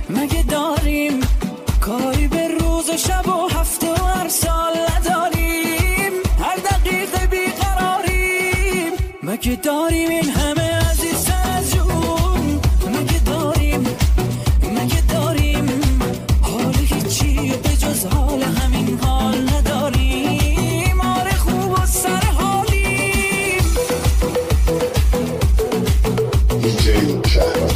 مگه داریم کاری به روز و شب و هفته و هر سال نداریم؟ هر دقیقه بیقراریم. مگه داریم این همه عزیز از جون؟ مگه داریم حال هیچی به جز حال همین حال نداریم؟ آره خوب و سر حالیم. دیجی شهرام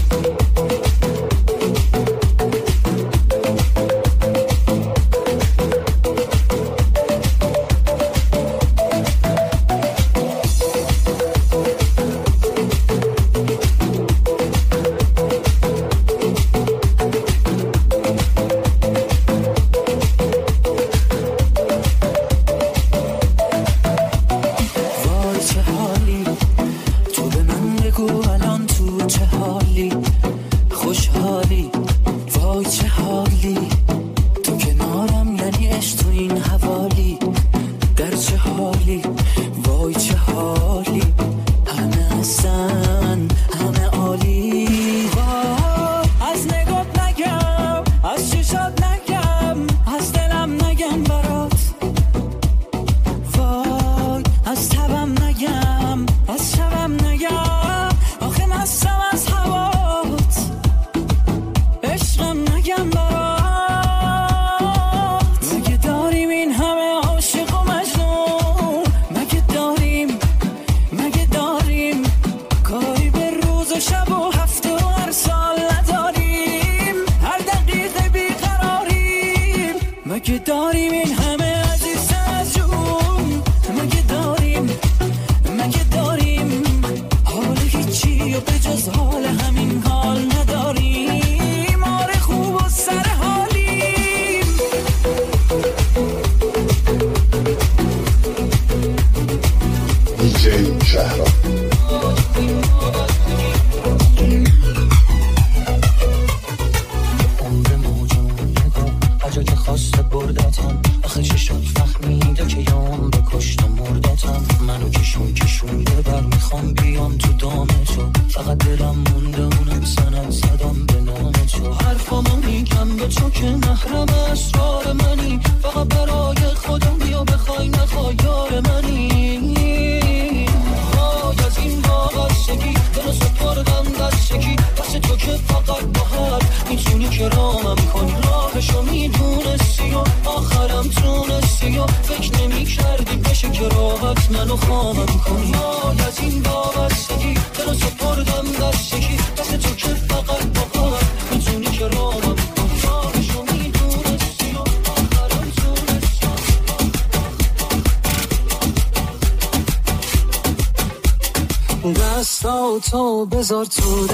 تو بذار تو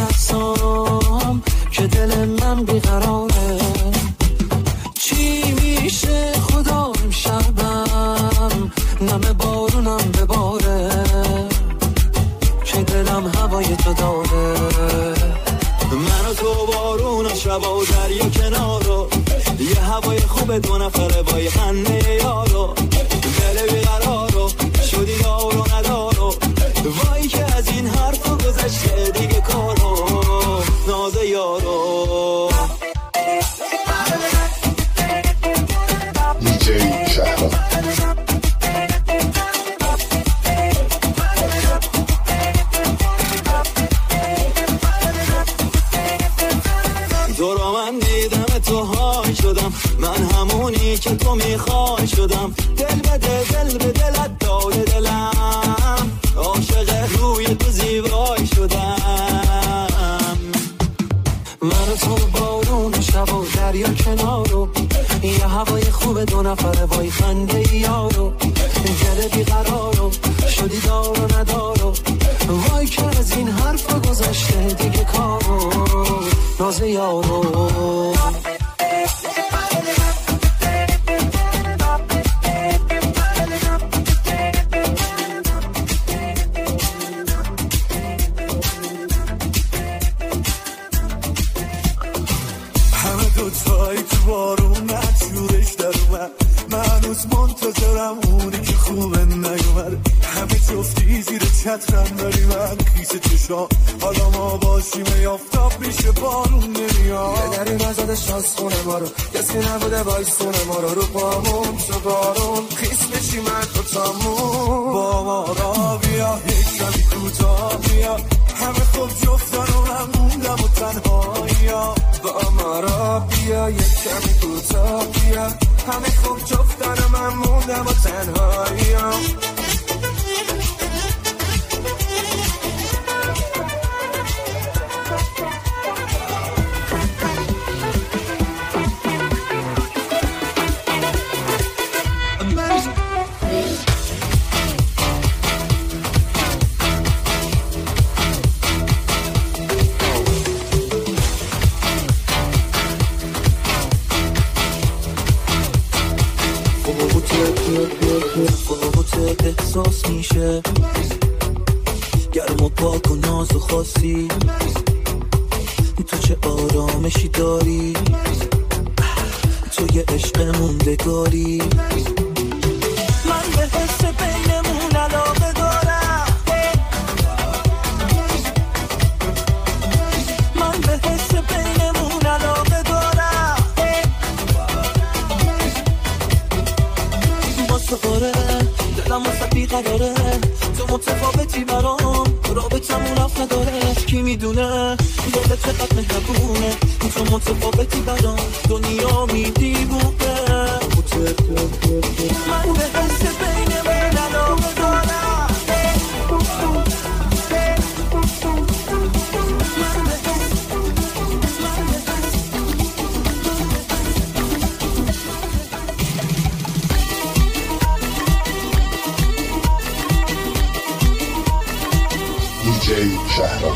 دستام که دل من بیقراره. چی میشه خدا امشبم نم بارونم بباره که دلم هوای تو داره. من و تو بارون و شب و دریا کنارو یه هوای خوب دو نفره با یه خنده یارو. دل بیقرارو شدی دارو ندارو وای که از این حرفا گذشته دیگه کارو ناز یارو. دیجی شهرام دورا من دیدم تو های شدم، من همونی که تو میخوای شدم. دل به دلت داده دلم، عاشق روی تو زیبای شدم. من تو بارون شب و دریا کنارو یه هوای خوب دو نفره وای خنده یارو. دل بیقرارو شدی دارو ندارو وای که از این حرفا گذشته دیگه کارو ناز یارو. چترم داری من کیسه چشا حالا ما باشیم یافتاب میشه بارون نمیاد. یه دری نزدش از خونه ما رو، کسی نبوده بایستونه ما رو پامون تو بارون خیس بشی من تو تامون. با ما را بیا یک کمی کوتاه بیا، همه خوب جفتن و من موندم و تنهایی. با ما را بیا یک کمی کوتاه بیا، همه خوب جفتن و من موندم و تنهایی. فوقت احساس میشه گرم و پاک و ناز و خاصی، تو چه آرامشی داری، تو یه عشق موندگاری. من به حس بینمون علاقه دارم، من به حس بینمون علاقه دارم. مستقاره دلم واسه بیقراره، تو متفاوتی برام، رابطمون رفت نداره. کی میدونه دلت چقدر مهربونه، تو متفاوتی برام، دنیا میدیبونه. من به حس بینمون علاقه دارم. شهرام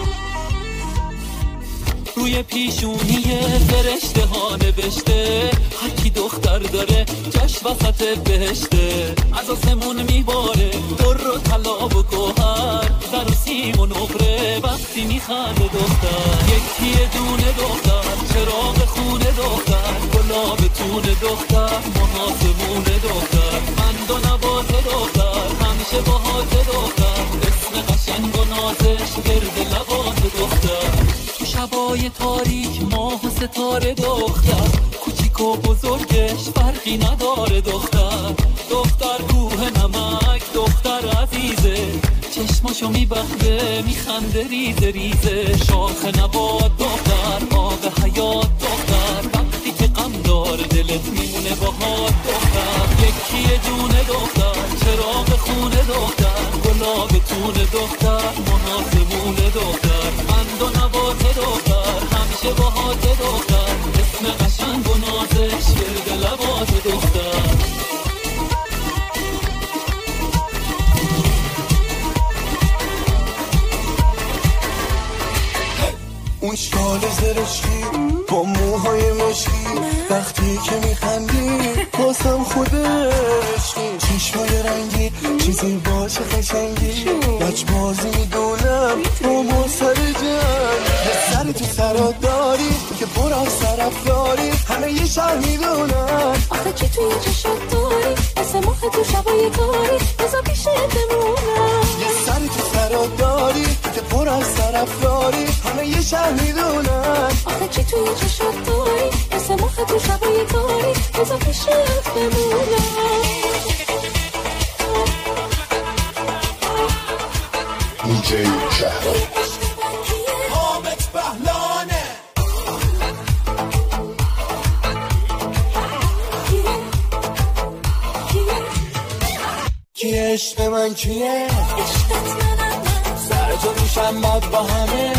روی پیشونی فرشته ها نوشته، هر کی دختر داره جاش وسط بهشته. از آسمون میباره در و طلا و گوهر، زر و سیم و نقره وقتی میخنده دختر. یکی دونه دختر، چراغ خونه دختر، گلاب تون دختر، محاسمون دختر، قند و نبات دختر، همیشه باهات دختر، اسم قشنگ و نازش گرد لبات دختر. تو شبای تاریک ماه و ستاره دختر، کوچیک و بزرگش فرقی نداره دختر. دختر کوه نمک دختر عزیزه، چشماشو میبخته میخنده ریزه ریزه. شاخ نبات دختر، آب حیات دختر، وقتی که غم داره دلت میمونه باهات دختر. یکی دونه دختر، چراغ خونه دختر، گلاب تون دختر، محاسمون دختر، قند و نبات دختر، همیشه باهات دختر، اسم قشنگ و نازش گرد لبات دختر. اون شال زرشکی با موهای مشکی، وقتی که میخندی بازم خودشکی. چشمای رنگی چیزی باشه قشنگی، لجبازی میدونم با ما سر جنگ. یه سری تو سرات داری که پر از طرف داری، همه یه شهر میدونم آخه چی توی چشات داری، مثل ماه تو شبای داری، بزا پیشت بمونم. یه سری تو سرات داری که پر از طرف داری، همه یه شهر میدونم آخه چی توی چشات داری، مثل ماه تو شبای داری، بزا پیشت بمونم. دیجی شهرام حامد بهلانه. کیه عشق من کیه؟ عشقت منم من، سر تو میشم بد با همه.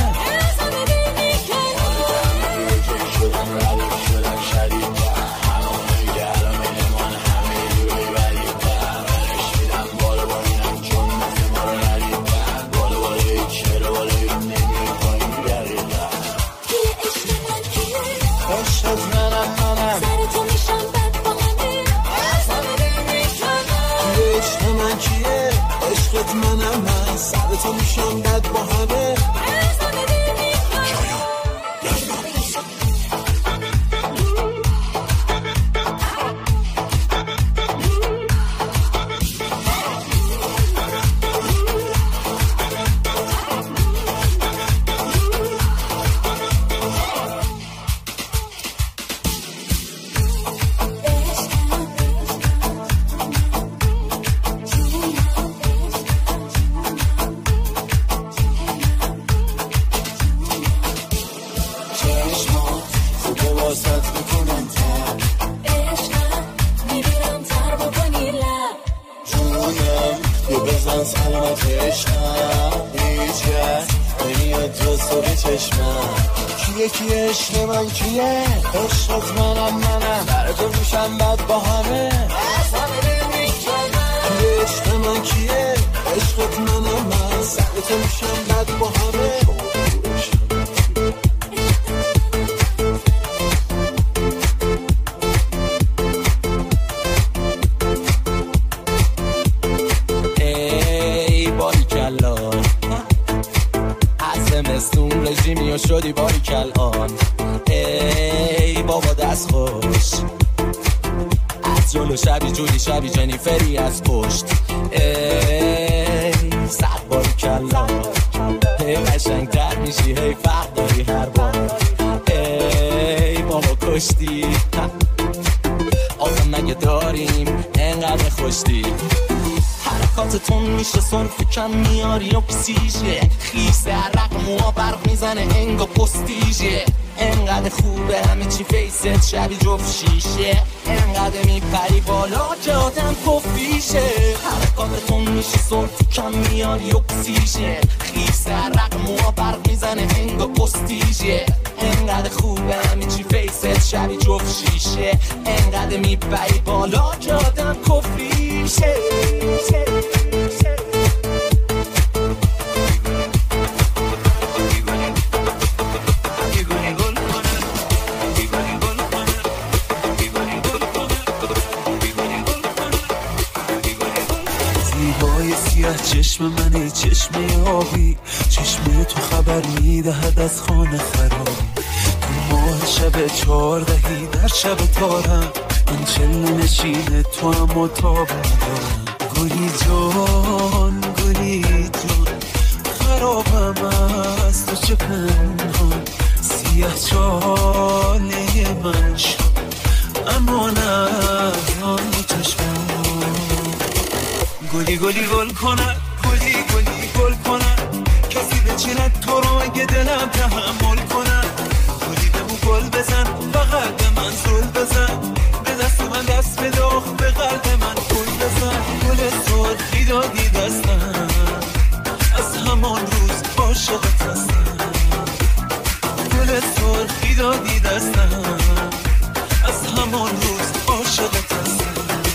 منم من سر تو میشم بد با همه. واسط بکنم تر عشقم میبینم تر بکنی لب جونم یه بزن سلامت عشقم هیچ کس نمیاد جز تو به چشمم کیه عشق من کیه عشقت منم در تو میشم بد با همه از همه نمیشنم کیه عشق من کیه عشقت منم سر تو میشم بد با همه رژیمی و شدی باری کلان ای بابا دست خوش از جلو شبی جودی شبی جنیفری از پشت ای صد باری کلان هی قشنگ تر میشی هی فرق داری هر بار ای بابا کشتی آدم نگه داریم انقدر خوشتی حرکاتتون میشه صرف کم میاری و پسیشه خیسه عرق موها برق میزنه انگا پستیشه انقدر خوبه همه چی فیست شبی جفت شیشه انقدر میپری بالا که آدم کفیشه حرکاتتون میشه صرف کم میاری و پسیشه خیسه عرق موها برق میزنه انگا پستیشه انقدر خوبه همه چی فیست شبی جفت شیشه انقدر میپری بالا که آدم کفیشه چشم منی چشم آبی چشم تو خبر میدهد از خانه خرابی تو ماه شب 14 در شب تارم من چله نشینه تو هم و تاب ندارم گلی جان خرابم از تو چه پنهان سیاه چاله من شد اما نه آن چشمم گلی گل کنه گلی گل کنه کسی بچیند تو رو اگه دلم تحمل کنه گلی بمو گل بزن فقط به من زل بزن به دست من دست بداخ به قلب من گل بزن گل سرخی دادی دستم از همان روز عاشقت هستم گل سرخی دادی دستم از همان روز عاشقت هستم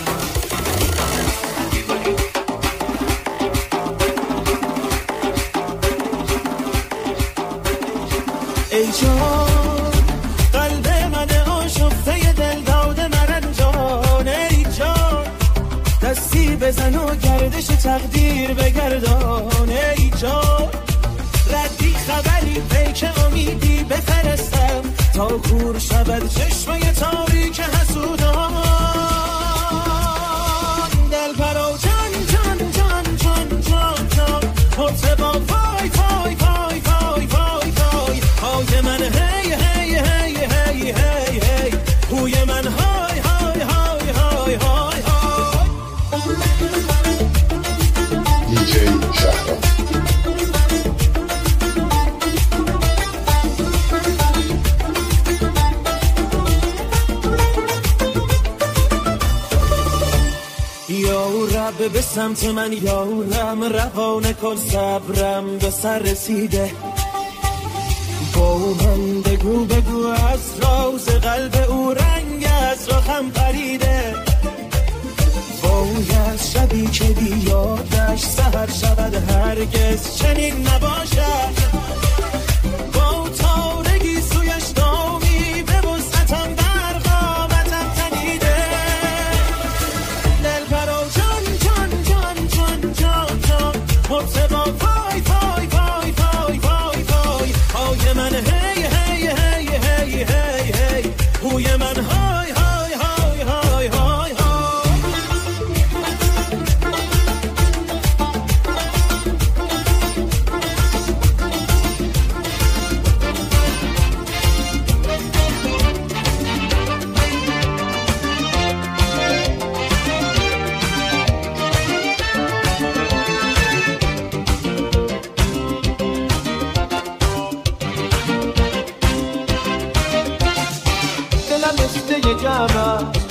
ای جان قلب من آشفته دل داده مرنجان ای جان دستی بزن و گردش تقدیر بگردان ای جان ردی خبری پیک امیدی بفرستم تا کور شود چشمه تاریک حسودان دل پرو جان جان جان جان جان جان مرتبا وای وای وای وای وای وای های من هی هی هی هی هی هی هوی من های های های های های دیجی شهرام یا رب به سمت من یارم روان کن صبرم به سر رسیده با من بگو از راز قلب او رنگ از رخم پریده باید شبی که بیادش سحر شود هرگز چنین نباشد با تارگی سویش دامی به وسعتم برقامتم تنیده دل پرو جان جان جان جان جان جان مرتبا وای وای وای وای وای وای های من هی هی هی هی هی هی هوی من های های های های های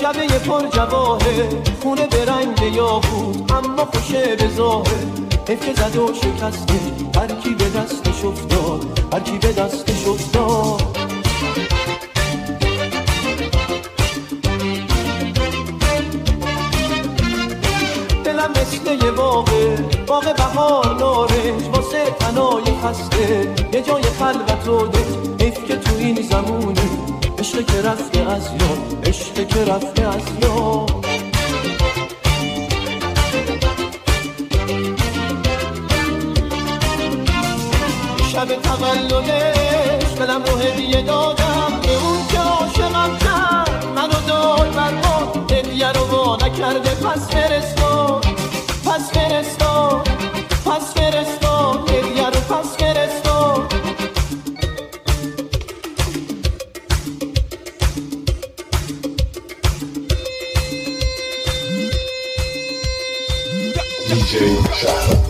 جبه پر جواهر خونه به رنگ یاقوت اما خوشه به ظاهر افک زد و شکسته هر کی به دستش افتاد هر کی به دستش افتاد دلم مثل یه باغ بهار نارنج واسه تنای خسته یه جای خلوت و ده حیف که تو این زمونی عشق که رفته از یاد عشق که رفته از یاد شب تولدش دلم رو هدیه دادم به اون که عاشقم کرد منو داد برباد هدیه رو وا نکرده پس فرستاد پس فرستاد پس فرستاد هدیه رو پس فرستاد دیجی شهرام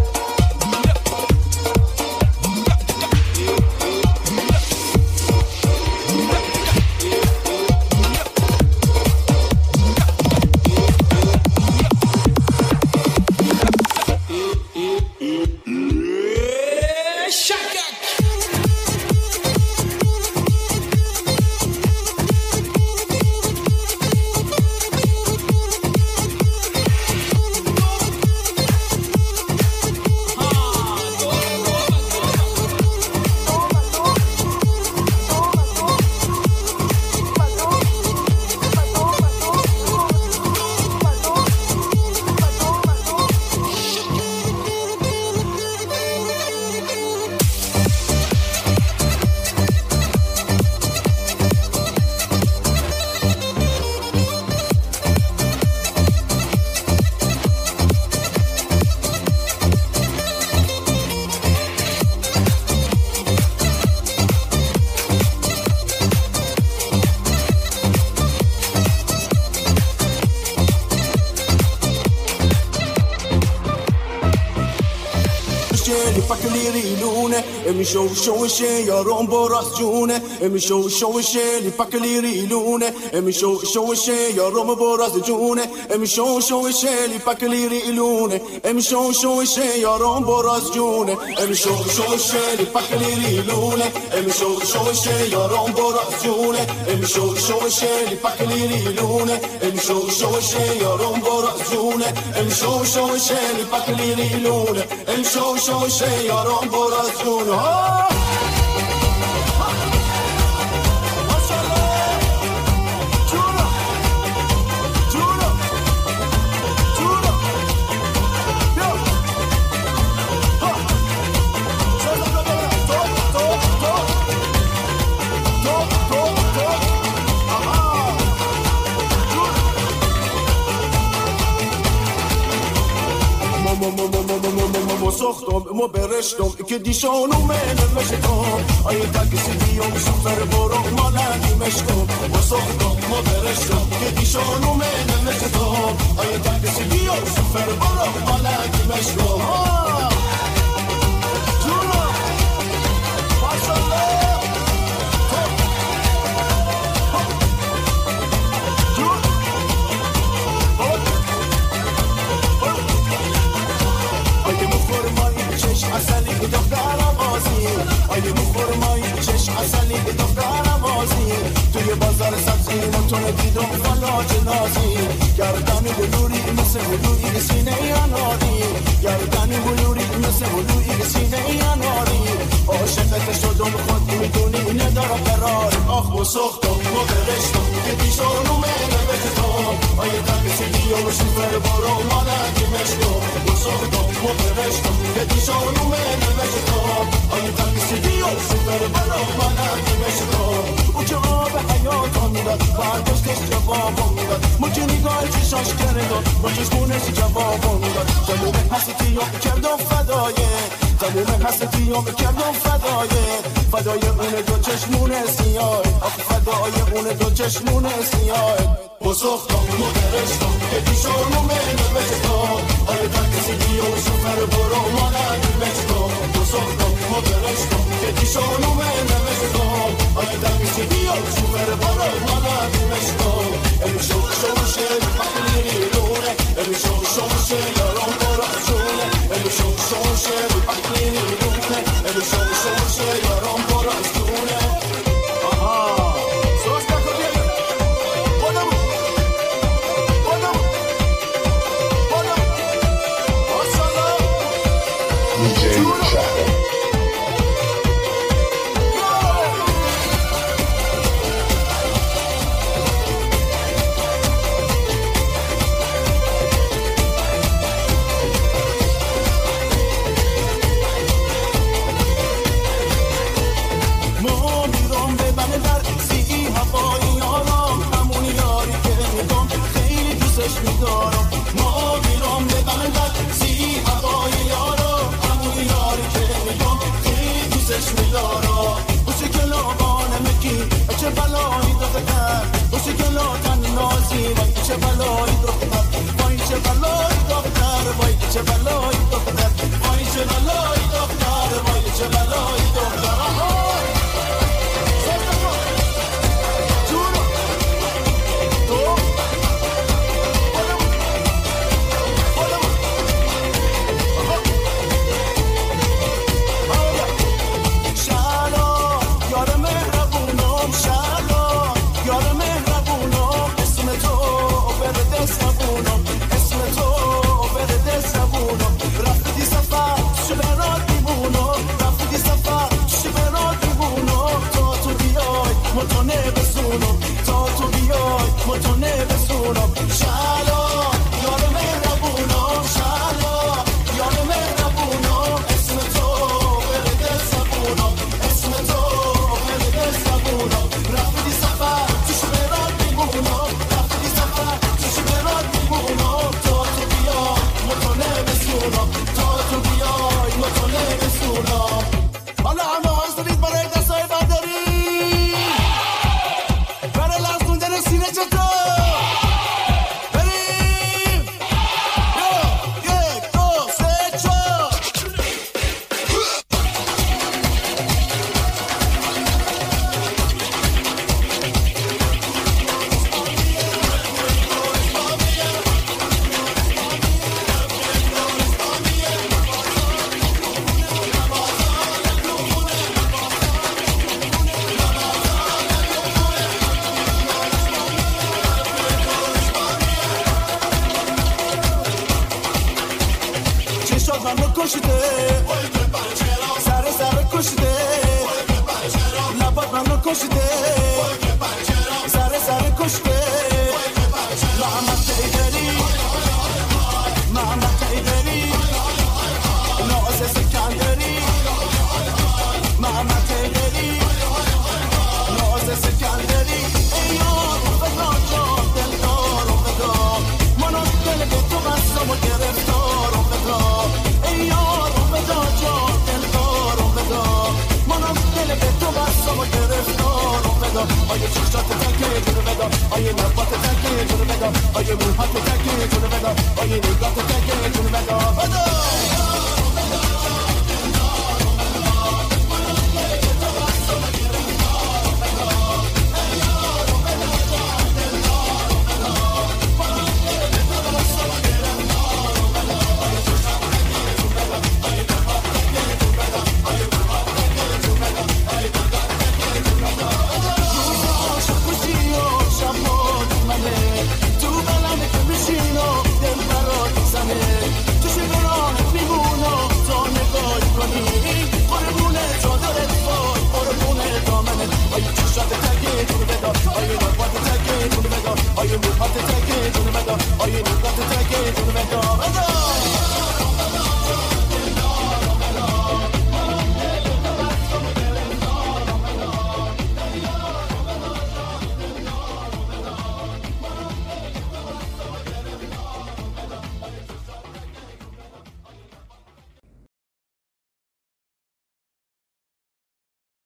شوشه یارم براس جونه امی شوشه لیپاکلی ریلونه امی شوشه یارم براس جونه امی شوشه لیپاکلی ریلونه امی شوشه یارم براس جونه امی شوشه لیپاکلی ریلونه امی شوشه یارم براس جونه امی شوشه لیپاکلی ریلونه امی شوشه یارم براس جونه امی شوشه لیپاکلی ریلونه امی شوشه یارم براس جونه ساختم ما برشتم که دیشانو منم مشتم آیه تاکسی بیام سفر برام مالکی مشتم ما ساختم ما برشتم که دیشانو منم مشتم آیه تاکسی بیام سفر برام مالکی مشتم جونا ماشاءالله اصلی دخترم بازی آیه مخورمایی چشم اصلی دخترم بازی توی بازار سبزی متون دیدم فلاج نازی گردنی بلوری مثل بلوری سینه اناری گردنی بلوری مثل بلوری سینه اناری عاشقت شدم خود میدونی ندارم قرار آخ و سختم و برشتم که دیشانو منه بشتم آیه تاکسی بیام سفر برام مالکی مشتم و سختم و برشتم که دیشانو منه بشتم آیه تاکسی بیام سفر برام مالکی مشتم او که آب حیاتم میداد برداشتش جوابم میداد مجه نگاه چشاش کرداد با چشمونش جوابم میداد تموم حسیتیام کردم فدایه تموم حسیتیام کردم فدای اون دو چشمون سیاه فدای اون دو چشمون سیاه بسختم و درشتم که دیشانو منو بشتم آیه تاکسی بیام سفر برام مالکی مشتم بسختم و درشتم که دیشانو منو بشتم آیه تاکسی بیام سفر برام مالکی مشتم چه بلایی دختر خوشی گلاتن نازی وای چه بلایی دختر وای چه بلایی دختر وای چه بلایی دختر وای چه بلایی دختر وای چه بلایی دختر آیه چشات تکه جلو بدا آیه نبات تکه جلو بدا آیه موهات تکه جلو بدا آیه نگات تکه جلو بدا